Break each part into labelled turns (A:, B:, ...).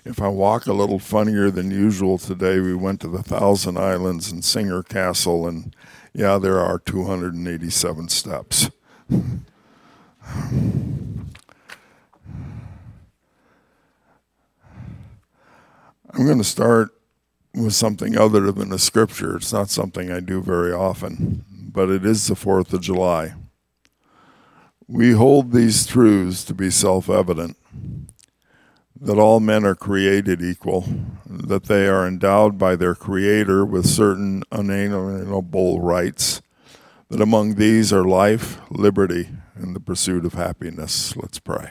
A: If I walk a little funnier than usual today, we went to the Thousand Islands and Singer Castle, and yeah, there are 287 steps. I'm going to start with something other than a scripture. It's not something I do very often, but it is the 4th of July. We hold these truths to be self-evident, that all men are created equal, that they are endowed by their Creator with certain unalienable rights, that among these are life, liberty, and the pursuit of happiness. Let's pray.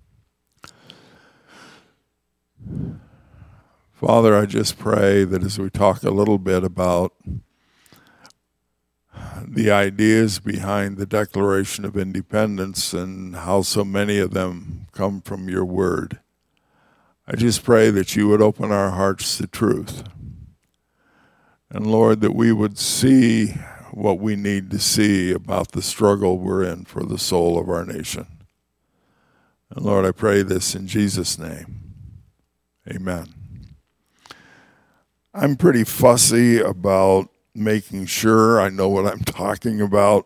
A: Father, I just pray that as we talk a little bit about the ideas behind the Declaration of Independence and how so many of them come from your word, I just pray that you would open our hearts to truth. And Lord, that we would see what we need to see about the struggle we're in for the soul of our nation. And Lord, I pray this in Jesus' name. Amen. I'm pretty fussy about making sure I know what I'm talking about.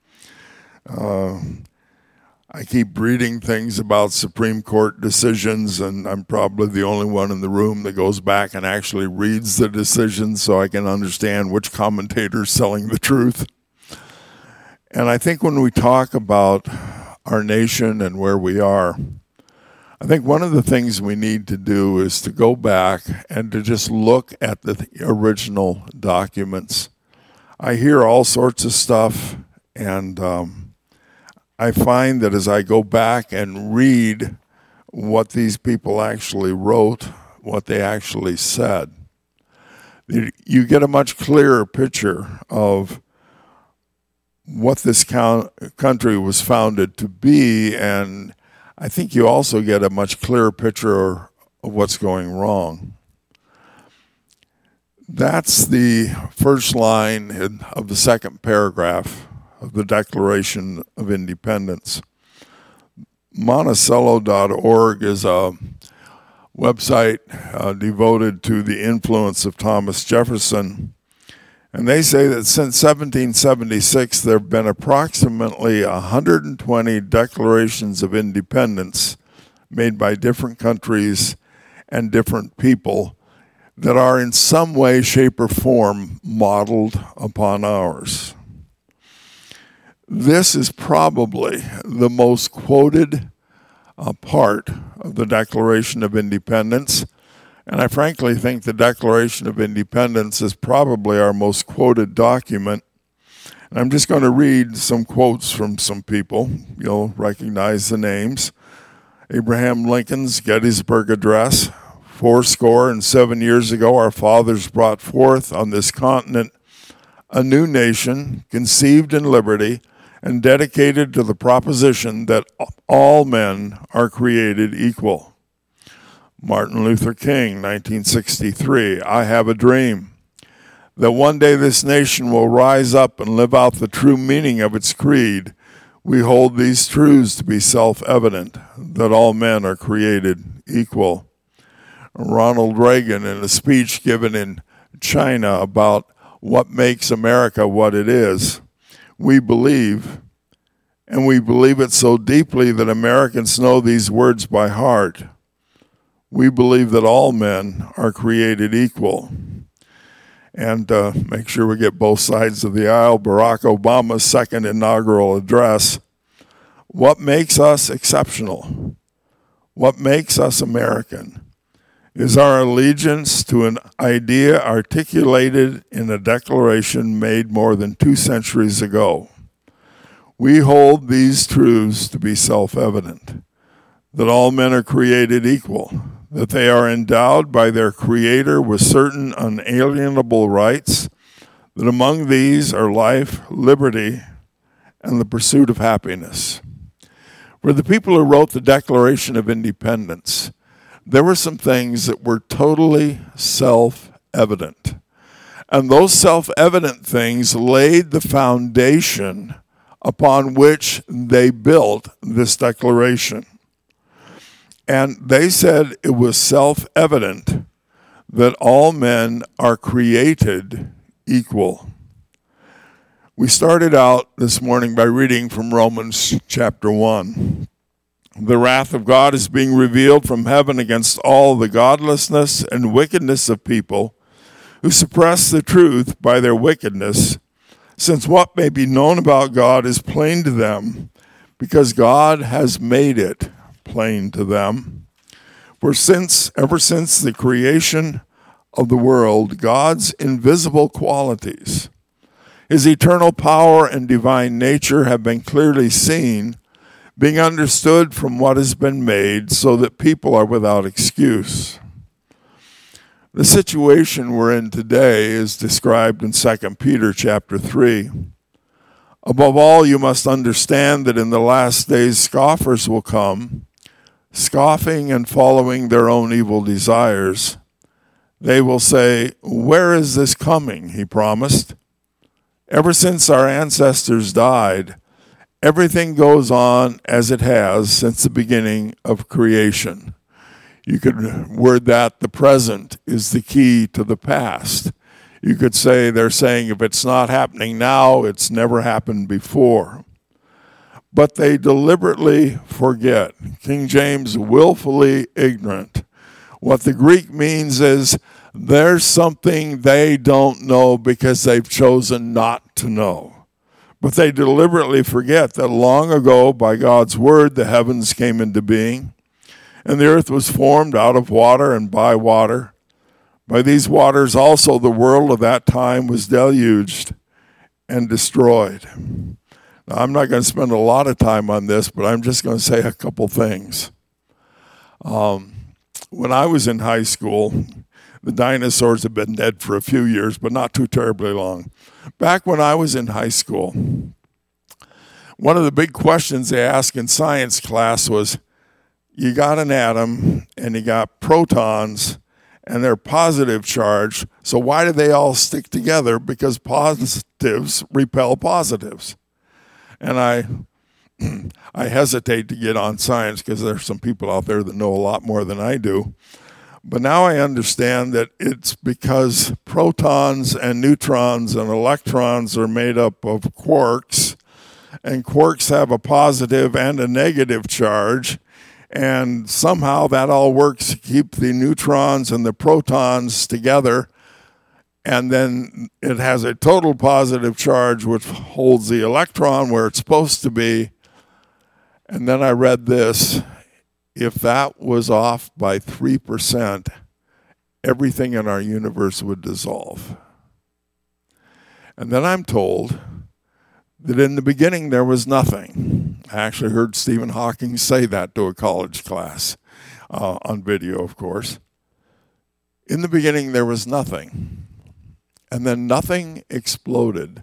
A: I keep reading things about Supreme Court decisions, and I'm probably the only one in the room that goes back and actually reads the decisions so I can understand which commentator's telling the truth. And I think when we talk about our nation and where we are, I think one of the things we need to do is to go back and to just look at the original documents. I hear all sorts of stuff, and I find that as I go back and read what these people actually wrote, what they actually said, you get a much clearer picture of what this country was founded to be, and I think you also get a much clearer picture of what's going wrong. That's the first line of the second paragraph of the Declaration of Independence. Monticello.org is a website devoted to the influence of Thomas Jefferson. And they say that since 1776, there have been approximately 120 declarations of independence made by different countries and different people that are in some way, shape, or form modeled upon ours. This is probably the most quoted part of the Declaration of Independence. And I frankly think the Declaration of Independence is probably our most quoted document. And I'm just going to read some quotes from some people. You'll recognize the names. Abraham Lincoln's Gettysburg Address. 77 years ago, our fathers brought forth on this continent a new nation, conceived in liberty, and dedicated to the proposition that all men are created equal. Martin Luther King, 1963, I have a dream that one day this nation will rise up and live out the true meaning of its creed. We hold these truths to be self-evident, that all men are created equal. Ronald Reagan, in a speech given in China about what makes America what it is, we believe, and we believe it so deeply that Americans know these words by heart. We believe that all men are created equal. And make sure we get both sides of the aisle, Barack Obama's second inaugural address. What makes us exceptional? What makes us American is our allegiance to an idea articulated in a declaration made more than 2 centuries ago. We hold these truths to be self-evident, that all men are created equal, that they are endowed by their Creator with certain unalienable rights, that among these are life, liberty, and the pursuit of happiness. For the people who wrote the Declaration of Independence, there were some things that were totally self-evident. And those self-evident things laid the foundation upon which they built this declaration. And they said it was self-evident that all men are created equal. We started out this morning by reading from Romans chapter 1. The wrath of God is being revealed from heaven against all the godlessness and wickedness of people who suppress the truth by their wickedness, since what may be known about God is plain to them, because God has made it plain to them. For ever since the creation of the world, God's invisible qualities, his eternal power and divine nature have been clearly seen, being understood from what has been made, so that people are without excuse. The situation we're in today is described in 2 Peter chapter 3. Above all, you must understand that in the last days scoffers will come, scoffing and following their own evil desires. They will say, "Where is this coming?" he promised. Ever since our ancestors died, everything goes on as it has since the beginning of creation. You could word that the present is the key to the past. You could say they're saying if it's not happening now, it's never happened before. But they deliberately forget. King James, willfully ignorant. What the Greek means is there's something they don't know because they've chosen not to know. But they deliberately forget that long ago, by God's word, the heavens came into being, and the earth was formed out of water and by water. By these waters also the world of that time was deluged and destroyed. Now, I'm not going to spend a lot of time on this, but I'm just going to say a couple things. When I was in high school, the dinosaurs have been dead for a few years, but not too terribly long. Back when I was in high school, one of the big questions they asked in science class was, you got an atom and you got protons and they're positive charged, so why do they all stick together? Because positives repel positives. And I hesitate to get on science because there's some people out there that know a lot more than I do. But now I understand that it's because protons and neutrons and electrons are made up of quarks, and quarks have a positive and a negative charge, and somehow that all works to keep the neutrons and the protons together, and then it has a total positive charge which holds the electron where it's supposed to be. And then I read this. If that was off by 3%, everything in our universe would dissolve. And then I'm told that in the beginning there was nothing. I actually heard Stephen Hawking say that to a college class, on video, of course. In the beginning there was nothing. And then nothing exploded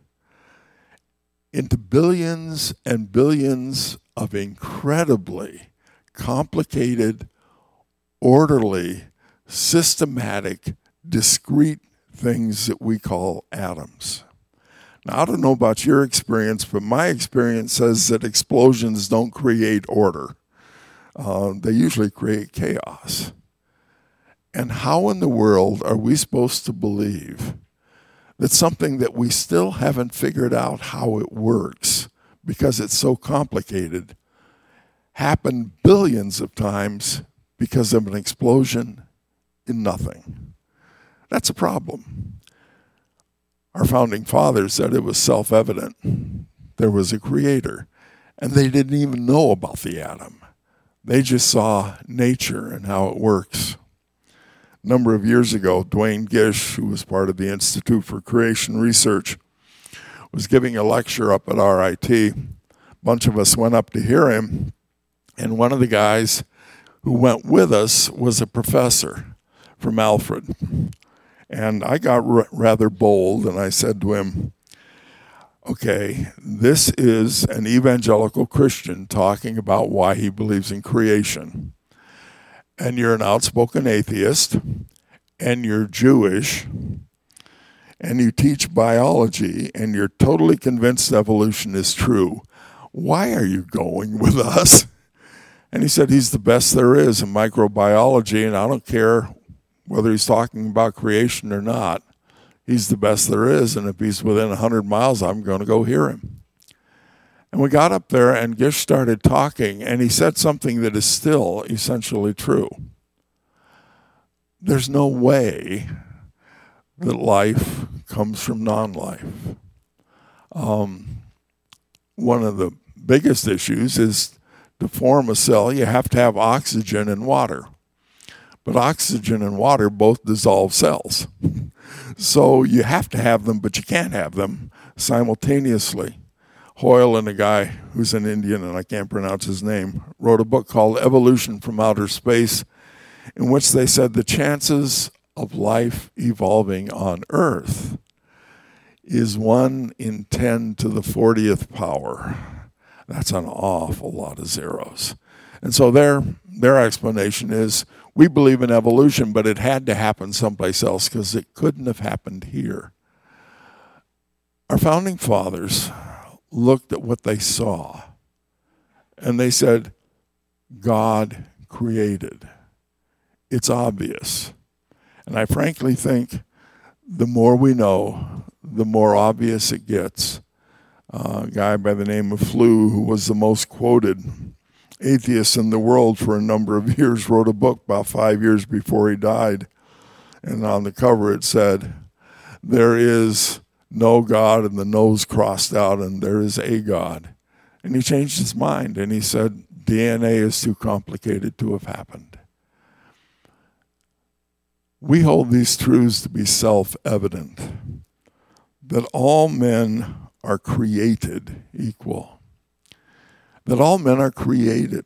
A: into billions and billions of incredibly complicated, orderly, systematic, discrete things that we call atoms. Now, I don't know about your experience, but my experience says that explosions don't create order. They usually create chaos. And how in the world are we supposed to believe that something that we still haven't figured out how it works because it's so complicated happened billions of times because of an explosion in nothing? That's a problem. Our founding fathers said it was self-evident. There was a creator, and they didn't even know about the atom. They just saw nature and how it works. A number of years ago, Duane Gish, who was part of the Institute for Creation Research, was giving a lecture up at RIT. A bunch of us went up to hear him, and one of the guys who went with us was a professor from Alfred. And I got rather bold, and I said to him, okay, this is an evangelical Christian talking about why he believes in creation. And you're an outspoken atheist, and you're Jewish, and you teach biology, and you're totally convinced evolution is true. Why are you going with us? And he said he's the best there is in microbiology, and I don't care whether he's talking about creation or not. He's the best there is, and if he's within 100 miles, I'm going to go hear him. And we got up there, and Gish started talking, and he said something that is still essentially true. There's no way that life comes from non-life. One of the biggest issues is to form a cell, you have to have oxygen and water. But oxygen and water both dissolve cells. So you have to have them, but you can't have them simultaneously. Hoyle and a guy who's an Indian, and I can't pronounce his name, wrote a book called Evolution from Outer Space, in which they said the chances of life evolving on Earth is 1 in 10 to the 40th power. That's an awful lot of zeros. And so their explanation is, we believe in evolution, but it had to happen someplace else because it couldn't have happened here. Our founding fathers looked at what they saw, and they said, God created. It's obvious. And I frankly think the more we know, the more obvious it gets. A guy by the name of Flew, who was the most quoted atheist in the world for a number of years, wrote a book about 5 years before he died. And on the cover it said, there is no God, and the no's crossed out, and there is a God. And he changed his mind, and he said, DNA is too complicated to have happened. We hold these truths to be self-evident, that all men are created equal, that all men are created.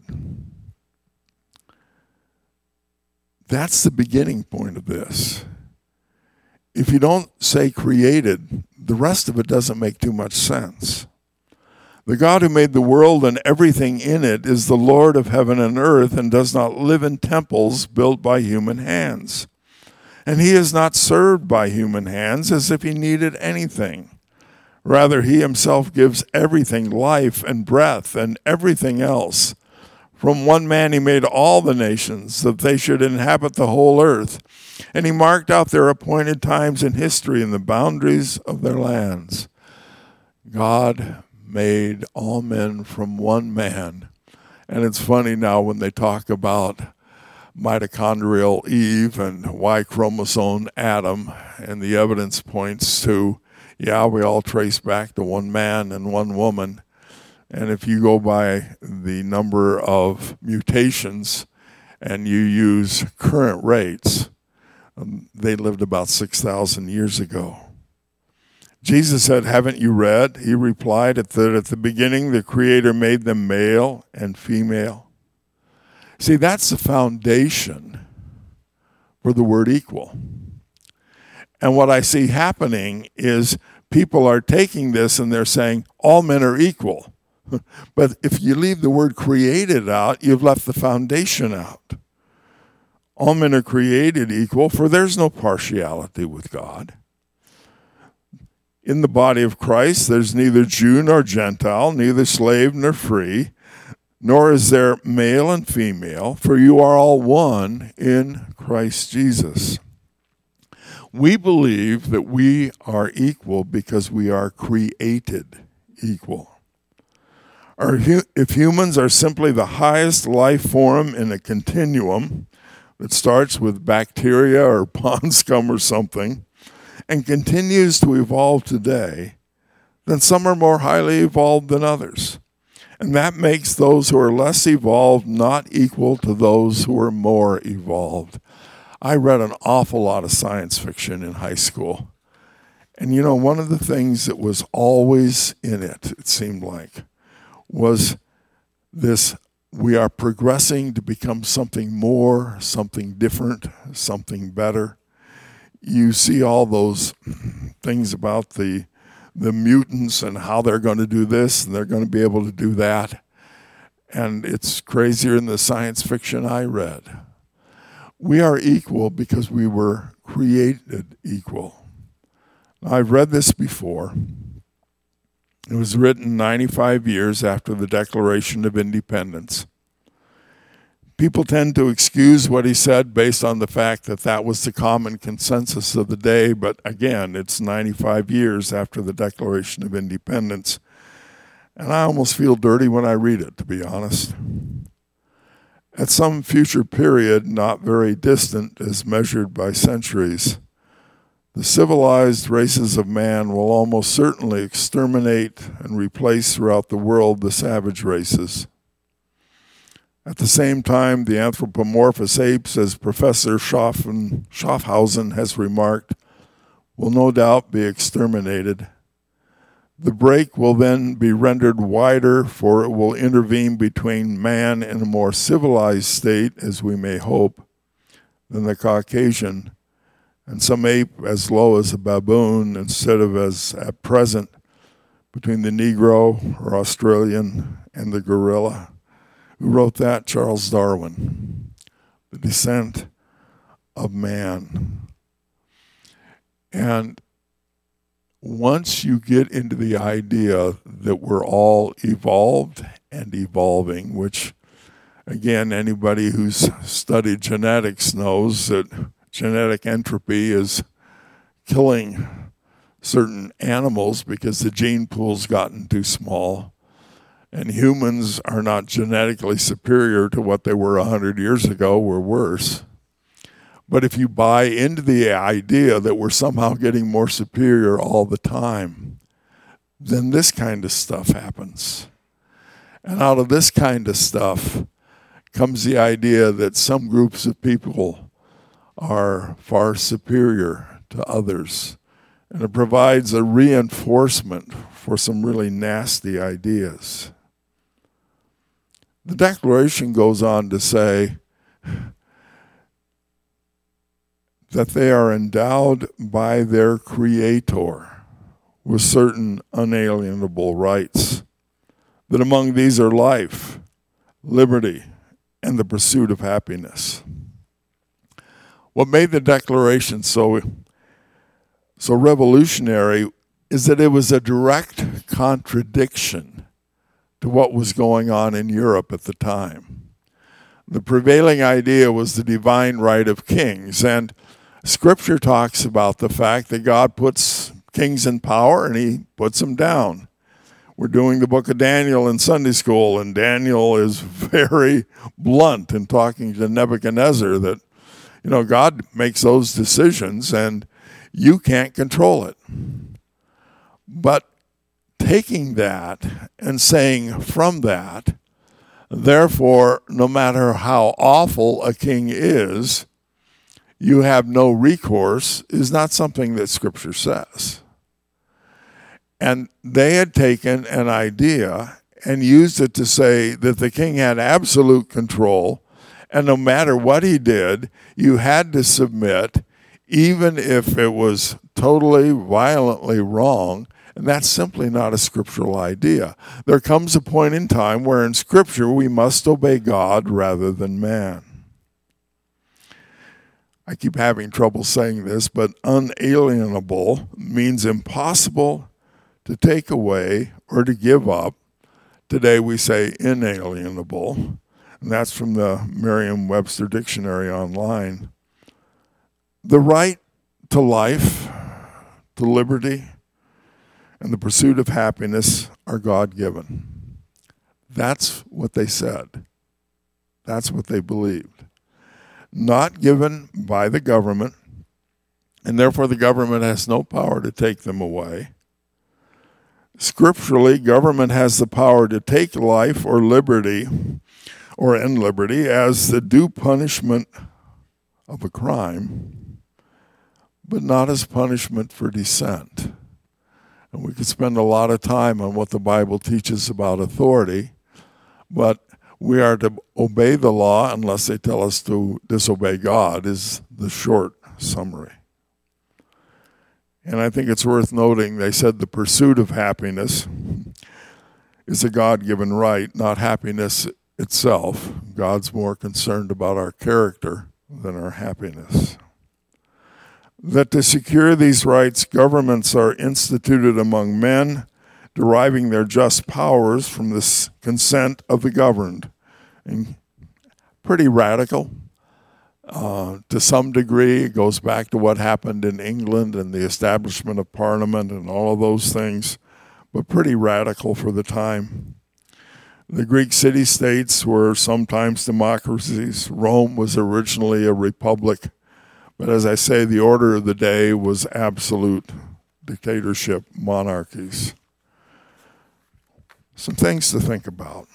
A: That's the beginning point of this. If you don't say created, the rest of it doesn't make too much sense. The God who made the world and everything in it is the Lord of heaven and earth and does not live in temples built by human hands. And he is not served by human hands as if he needed anything. Rather, he himself gives everything life and breath and everything else. From one man he made all the nations, that they should inhabit the whole earth. And he marked out their appointed times in history and the boundaries of their lands. God made all men from one man. And it's funny now when they talk about mitochondrial Eve and Y chromosome Adam, and the evidence points to, yeah, we all trace back to one man and one woman. And if you go by the number of mutations and you use current rates, they lived about 6,000 years ago. Jesus said, haven't you read? He replied, that at the beginning the Creator made them male and female. See, that's the foundation for the word equal. And what I see happening is people are taking this and they're saying all men are equal. But if you leave the word created out, you've left the foundation out. All men are created equal, for there's no partiality with God. In the body of Christ, there's neither Jew nor Gentile, neither slave nor free, nor is there male and female, for you are all one in Christ Jesus. We believe that we are equal because we are created equal. If humans are simply the highest life form in a continuum that starts with bacteria or pond scum or something and continues to evolve today, then some are more highly evolved than others. And that makes those who are less evolved not equal to those who are more evolved. I read an awful lot of science fiction in high school. And you know, one of the things that was always in it, it seemed like, was this: we are progressing to become something more, something different, something better. You see all those things about the mutants and how they're going to do this and they're going to be able to do that. And it's crazier than the science fiction I read. We are equal because we were created equal. Now, I've read this before. It was written 95 years after the Declaration of Independence. People tend to excuse what he said based on the fact that that was the common consensus of the day, but again, it's 95 years after the Declaration of Independence, and I almost feel dirty when I read it, to be honest. At some future period, not very distant as measured by centuries, the civilized races of man will almost certainly exterminate and replace throughout the world the savage races. At the same time, the anthropomorphous apes, as Professor Schaffhausen has remarked, will no doubt be exterminated. The break will then be rendered wider, for it will intervene between man in a more civilized state, as we may hope, than the Caucasian, and some ape as low as a baboon instead of as at present between the Negro or Australian and the gorilla. Who wrote that? Charles Darwin. The Descent of Man. And once you get into the idea that we're all evolved and evolving, which, again, anybody who's studied genetics knows that genetic entropy is killing certain animals because the gene pool's gotten too small. And humans are not genetically superior to what they were 100 years ago. We're worse. But if you buy into the idea that we're somehow getting more superior all the time, then this kind of stuff happens. And out of this kind of stuff comes the idea that some groups of people are far superior to others. And it provides a reinforcement for some really nasty ideas. The Declaration goes on to say that they are endowed by their Creator with certain unalienable rights, that among these are life, liberty, and the pursuit of happiness. What made the Declaration so revolutionary is that it was a direct contradiction to what was going on in Europe at the time. The prevailing idea was the divine right of kings, and Scripture talks about the fact that God puts kings in power and he puts them down. We're doing the book of Daniel in Sunday school, and Daniel is very blunt in talking to Nebuchadnezzar that, God makes those decisions and you can't control it. But taking that and saying from that, therefore, no matter how awful a king is, you have no recourse, is not something that Scripture says. And they had taken an idea and used it to say that the king had absolute control, and no matter what he did, you had to submit, even if it was totally, violently wrong. And that's simply not a scriptural idea. There comes a point in time where in Scripture we must obey God rather than man. I keep having trouble saying this, but unalienable means impossible to take away or to give up. Today we say inalienable, and that's from the Merriam-Webster Dictionary online. The right to life, to liberty, and the pursuit of happiness are God-given. That's what they said. That's what they believed. Not given by the government, and therefore the government has no power to take them away. Scripturally, government has the power to take life or liberty, or end liberty, as the due punishment of a crime, but not as punishment for dissent. And we could spend a lot of time on what the Bible teaches about authority, but we are to obey the law unless they tell us to disobey God, is the short summary. And I think it's worth noting, they said the pursuit of happiness is a God-given right, not happiness itself. God's more concerned about our character than our happiness. That to secure these rights, governments are instituted among men, deriving their just powers from the consent of the governed. And pretty radical. To some degree, it goes back to what happened in England and the establishment of Parliament and all of those things, but pretty radical for the time. The Greek city-states were sometimes democracies. Rome was originally a republic. But as I say, the order of the day was absolute dictatorship monarchies. Some things to think about.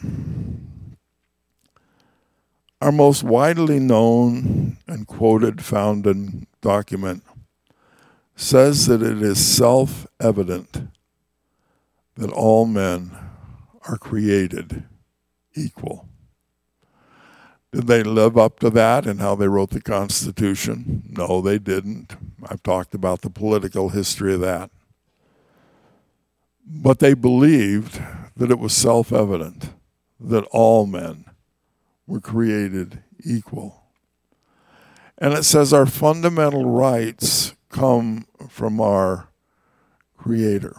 A: Our most widely known and quoted founding document says that it is self-evident that all men are created equal. Did they live up to that in how they wrote the Constitution? No, they didn't. I've talked about the political history of that. But they believed that it was self-evident that all men were created equal. And it says our fundamental rights come from our Creator.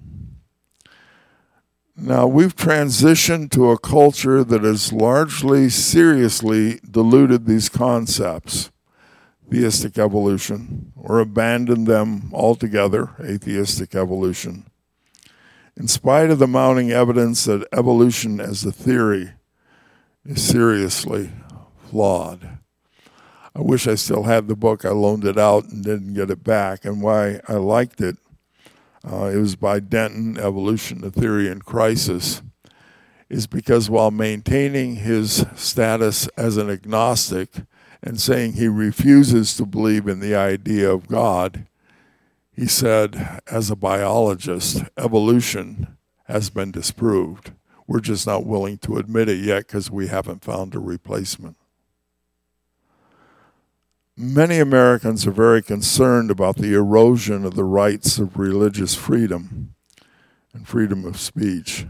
A: Now, we've transitioned to a culture that has largely seriously diluted these concepts, theistic evolution, or abandoned them altogether, atheistic evolution, in spite of the mounting evidence that evolution as a theory is seriously flawed. I wish I still had the book. I loaned it out and didn't get it back, and why I liked it. It was by Denton, Evolution, a Theory in Crisis, is because while maintaining his status as an agnostic and saying he refuses to believe in the idea of God, he said, as a biologist, evolution has been disproved. We're just not willing to admit it yet because we haven't found a replacement. Many Americans are very concerned about the erosion of the rights of religious freedom and freedom of speech.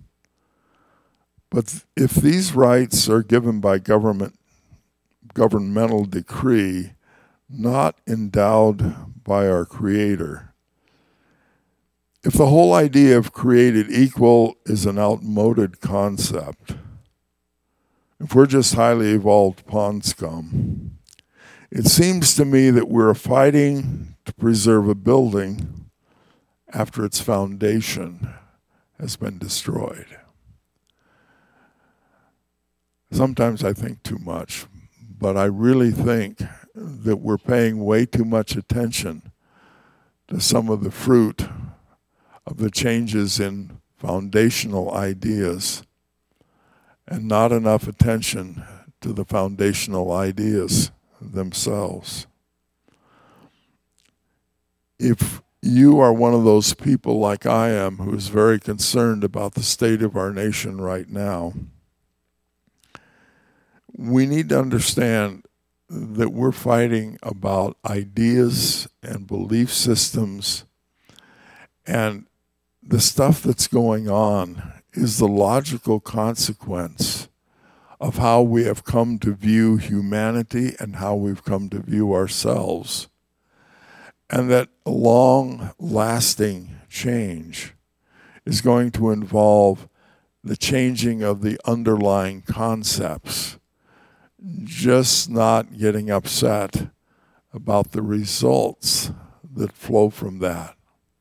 A: But if these rights are given by governmental decree, not endowed by our Creator, if the whole idea of created equal is an outmoded concept, if we're just highly evolved pond scum, it seems to me that we're fighting to preserve a building after its foundation has been destroyed. Sometimes I think too much, but I really think that we're paying way too much attention to some of the fruit of the changes in foundational ideas and not enough attention to the foundational ideas themselves. If you are one of those people like I am who is very concerned about the state of our nation right now, we need to understand that we're fighting about ideas and belief systems, and the stuff that's going on is the logical consequence of how we have come to view humanity and how we've come to view ourselves. And that long-lasting change is going to involve the changing of the underlying concepts, just not getting upset about the results that flow from that.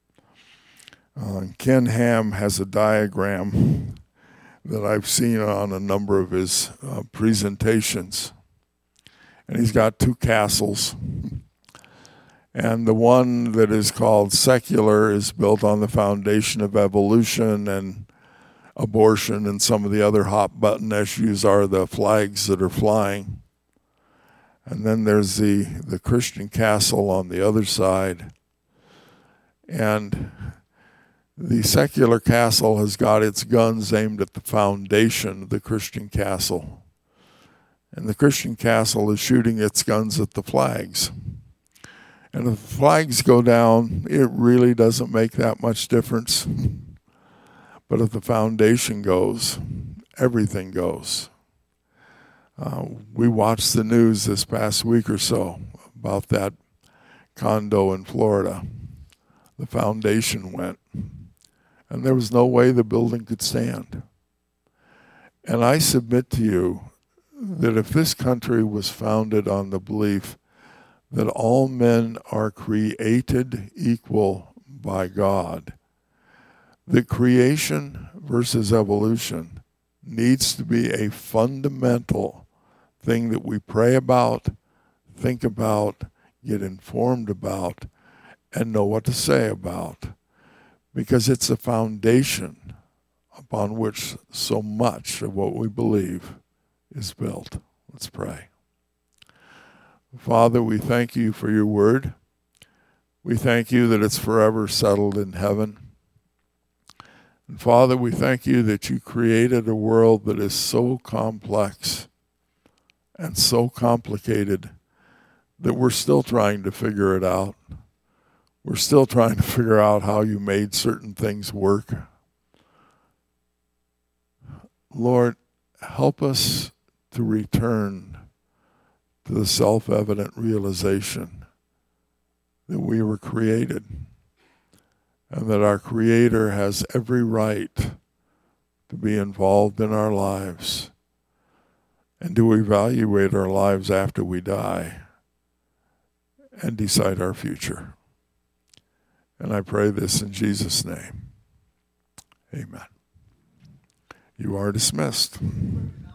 A: Ken Ham has a diagram that I've seen on a number of his presentations. And he's got two castles. And the one that is called secular is built on the foundation of evolution and abortion, and some of the other hot button issues are the flags that are flying. And then there's the Christian castle on the other side. And the secular castle has got its guns aimed at the foundation of the Christian castle. And the Christian castle is shooting its guns at the flags. And if the flags go down, it really doesn't make that much difference. But if the foundation goes, everything goes. We watched the news this past week or so about that condo in Florida. The foundation went. And there was no way the building could stand. And I submit to you that if this country was founded on the belief that all men are created equal by God, that creation versus evolution needs to be a fundamental thing that we pray about, think about, get informed about, and know what to say about, because it's a foundation upon which so much of what we believe is built. Let's pray. Father, we thank you for your word. We thank you that it's forever settled in heaven. And Father, we thank you that you created a world that is so complex and so complicated that we're still trying to figure it out. We're still trying to figure out how you made certain things work. Lord, help us to return to the self-evident realization that we were created and that our Creator has every right to be involved in our lives and to evaluate our lives after we die and decide our future. And I pray this in Jesus' name. Amen. You are dismissed.